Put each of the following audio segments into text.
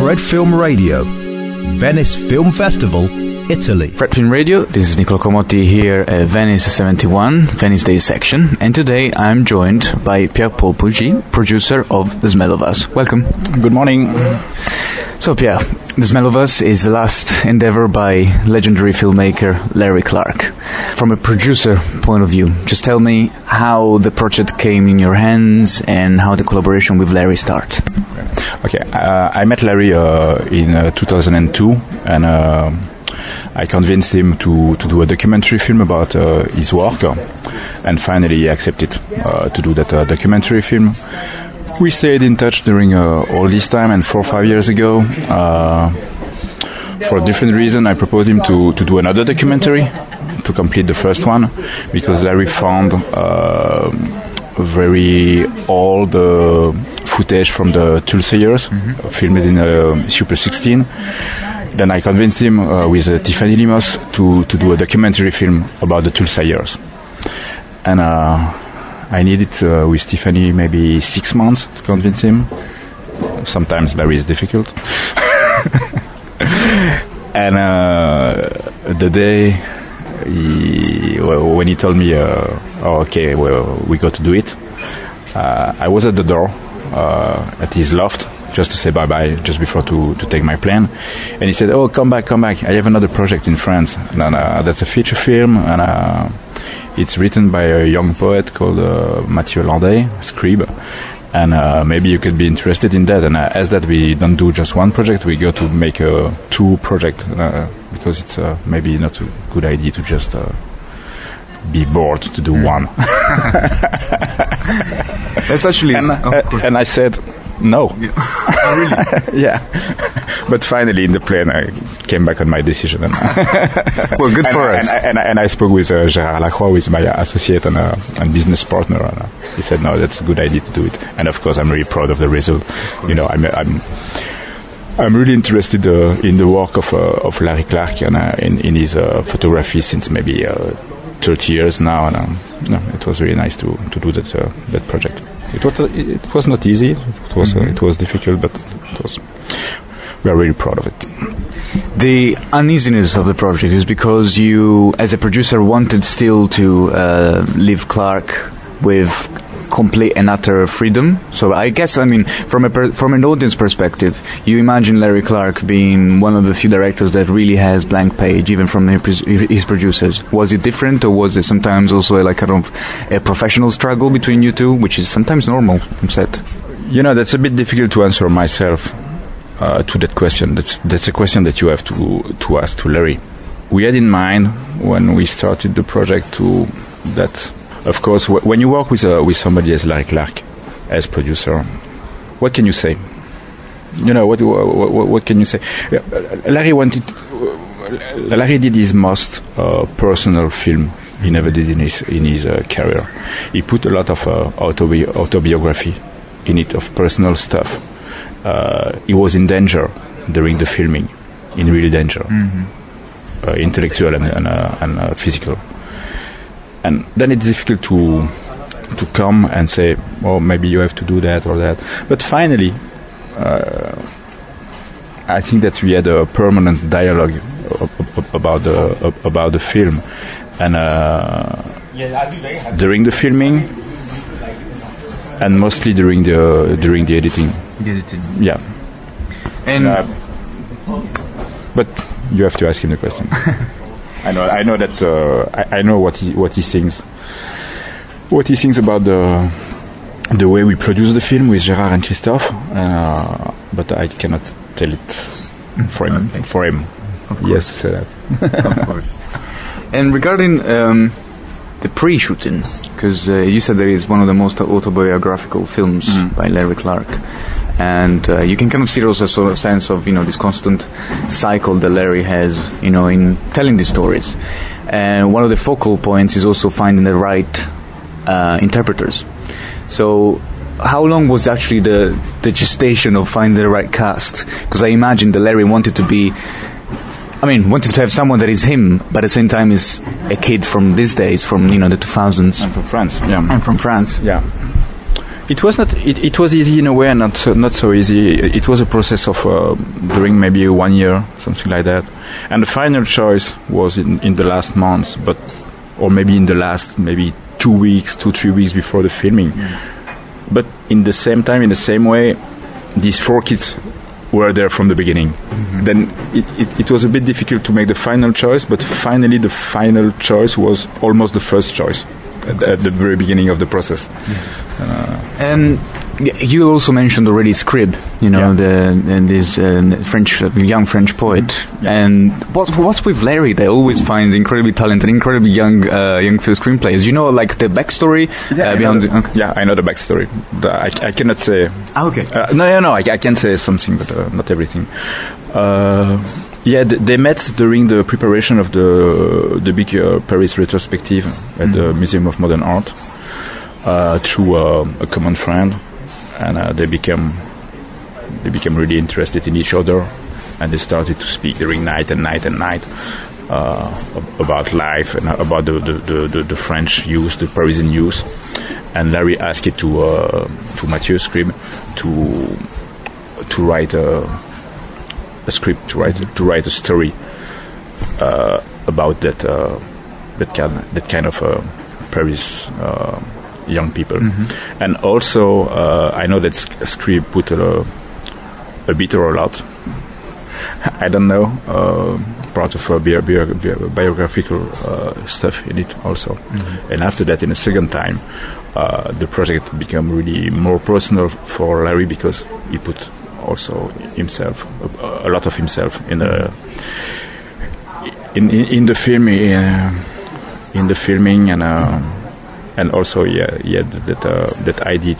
Fred Film Radio, Venice Film Festival, Italy. Fred Film Radio, this is Nicola Comotti here at Venice 71, Venice Day section, and today I'm joined by Pierre-Paul Pugy, producer of The Smell of Us. Welcome. Good morning. So Pierre, The Smell of Us is the last endeavor by legendary filmmaker Larry Clark. From a producer point of view, just tell me how the project came in your hands and how the collaboration with Larry started. Okay, I met Larry in 2002, and I convinced him to do a documentary film about his work, and finally he accepted to do that documentary film. We stayed in touch during all this time, and 4 or 5 years ago, for a different reason, I proposed him to do another documentary to complete the first one, because Larry found very old footage from the Tulsa years, filmed in Super 16. Then I convinced him with Tiffany Limos to do a documentary film about the Tulsa years. And I needed with Tiffany maybe 6 months to convince him. Sometimes Larry is difficult. And the day when he told me, okay, well, we got to do it, I was at the door at his loft just to say bye-bye just before to take my plane. And he said, oh, come back. I have another project in France. And that's a feature film, and it's written by a young poet called Mathieu Landais, Scribe. And maybe you could be interested in that. And as that we don't do just one project, we go to make 2 projects, because it's maybe not a good idea to just be bored to do one. That's actually... And I said, no. Yeah. Oh, really? Yeah. But finally, in the plane, I came back on my decision. Well, good for us. And I spoke with Gérard Lacroix, with my associate and business partner. And he said, no, that's a good idea to do it. And of course, I'm really proud of the result. You know, I'm really interested in the work of Larry Clark and in his photography since maybe 30 years now. And it was really nice to do that project. It was not easy. It was difficult, but we are really proud of it. The uneasiness of the project is because you, as a producer, wanted still to leave Clark with complete and utter freedom. So I guess, I mean, from an audience perspective, you imagine Larry Clark being one of the few directors that really has blank page, even from his producers. Was it different, or was it sometimes also like kind of a professional struggle between you two, which is sometimes normal on set? You know, that's a bit difficult to answer myself to that question. That's a question that you have to ask to Larry. We had in mind when we started the project that. Of course, when you work with somebody as Larry Clark, as producer, what can you say? You know, what can you say? Larry did his most personal film he never did in his career. He put a lot of autobiography in it, of personal stuff. He was in danger during the filming, in real danger, intellectual and physical. And then it's difficult to come and say, oh, maybe you have to do that or that. But finally, I think that we had a permanent dialogue about the film, and during the filming, and mostly during the editing. Yeah. And but you have to ask him the question. I know that I know what he thinks. What he thinks about the way we produce the film with Gérard and Christophe, but I cannot tell it for him. Okay. For him, he has to say that. Of course. And regarding the pre-shooting, because you said that it's one of the most autobiographical films by Larry Clark, and you can kind of see also a sort of sense of, you know, this constant cycle that Larry has, you know, in telling these stories. And one of the focal points is also finding the right interpreters. So how long was actually the gestation of finding the right cast? Because I imagine that Larry wanted to have someone that is him, but at the same time is a kid from these days, from, you know, the 2000s. And from France, yeah. And from France. Yeah. It was not. It was easy in a way, and not so easy. It was a process of during maybe 1 year, something like that. And the final choice was in the last months, or maybe in the last maybe 2 weeks, 2-3 weeks before the filming. But in the same time, in the same way, these 4 kids were there from the beginning. Then it was a bit difficult to make the final choice, but finally the final choice was almost the first choice at the very beginning of the process. And you also mentioned already Scribe, this young French poet. And what's with Larry? They always find incredibly talented, incredibly young film screenplays. You know, like the backstory behind. Yeah, I know the backstory. I cannot say. Okay. No. I can say something, but not everything. They met during the preparation of the big Paris retrospective at the Museum of Modern Art through a common friend, and they became really interested in each other, and they started to speak during night about life and about the French youth, the Parisian youth. And Larry asked it to Mathieu Scribe to write a script, to write a story about that kind of Paris young people. And also I know that Scribe put a bit or a lot, I don't know, part of biographical stuff in it also. And after that, in a second time, the project became really more personal for Larry, because he put also himself, a lot of himself in the filming, and also he had that idea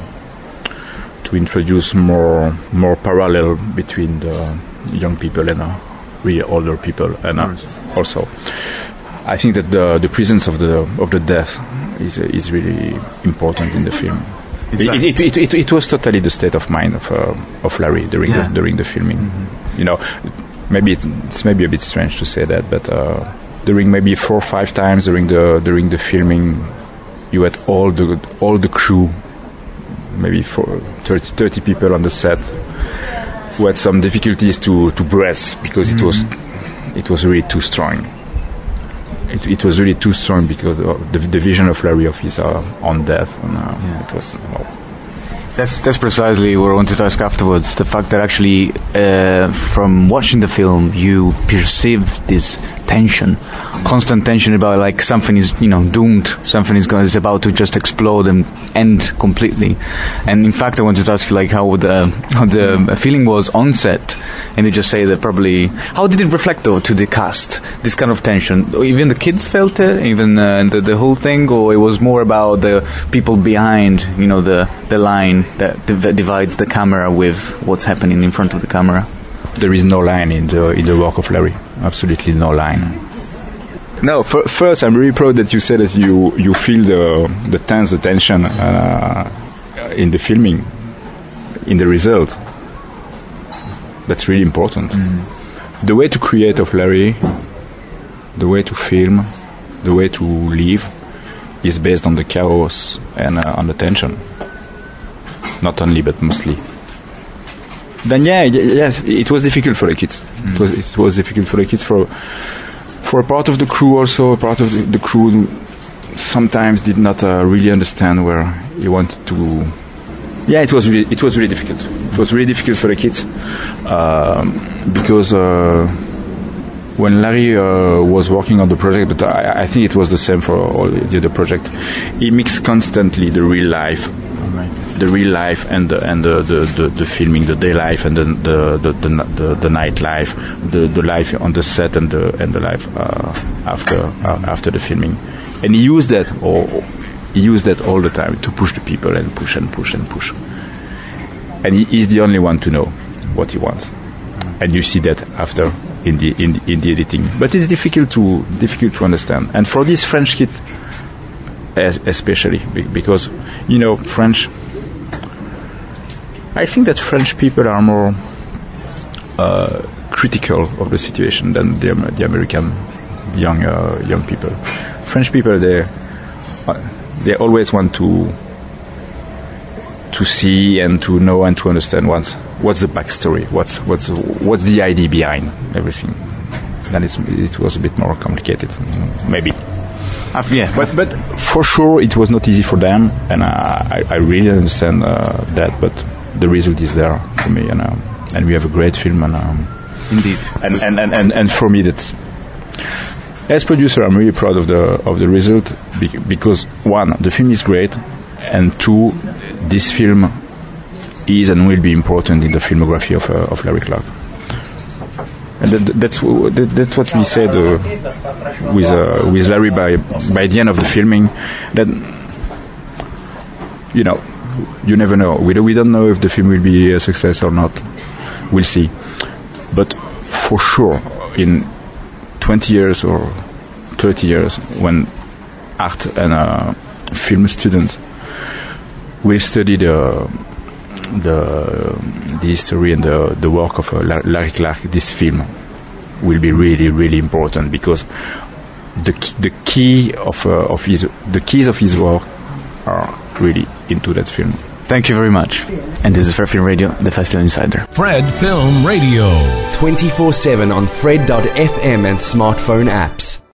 to introduce more parallel between the young people and really older people, and also I think that the presence of the death is really important in the film. Exactly. It was totally the state of mind of Larry during the filming. You know, maybe it's maybe a bit strange to say that, but during maybe 4 or 5 times during the filming, you had all the crew, maybe 30 people on the set, who had some difficulties to breathe, because it was really too strong. It was really too strong because of the vision of Larry of his on death, and it was. That's precisely what I wanted to ask afterwards. The fact that actually, from watching the film, you perceive this tension, constant tension about like something is doomed, something is about to just explode and end completely. And in fact, I wanted to ask you like how the feeling was on set, and you just say that probably how did it reflect though to the cast, this kind of tension? Even the kids felt it, even the whole thing, or it was more about the people behind, the line that divides the camera with what's happening in front of the camera? There is no line in the work of Larry. Absolutely no line. No, first I'm really proud that you said that you feel the tension in the filming, in the result. That's really important. The way to create of Larry, the way to film, the way to live, is based on the chaos and on the tension. Not only, but mostly. Then yes, it was difficult for the kids. It was difficult for the kids. For a part of the crew also, a part of the crew sometimes did not really understand where he wanted to. Yeah, it was really difficult. It was really difficult for the kids because when Larry was working on the project, but I think it was the same for all the other project. He mixed constantly the real life. The real life and the filming, the day life and the night life, the life on the set and the life after the filming, and he used that all the time to push the people and push, and he is the only one to know what he wants, and you see that after in the editing. But it's difficult to understand, and for these French kids especially, because French. I think that French people are more critical of the situation than the American young people. French people, they always want to to see and to know and to understand what's the backstory, what's the idea behind everything. Then it was a bit more complicated, maybe. But for sure it was not easy for them, and I really understand that. But the result is there for me, and we have a great film, and indeed, and for me that. As producer, I'm really proud of the result because one, the film is great, and two, this film is and will be important in the filmography of Larry Clark. And that's what we said with Larry by the end of the filming. That you never know. We don't know if the film will be a success or not. We'll see. But for sure, in 20 years or 30 years, when art and film students will study the history and the work of Larry Clark, this film will be really, really important, because the keys of his work are really into that film. Thank you very much. And this is Fred Film Radio, the Festival Insider. Fred Film Radio. 24/7 on Fred.fm and smartphone apps.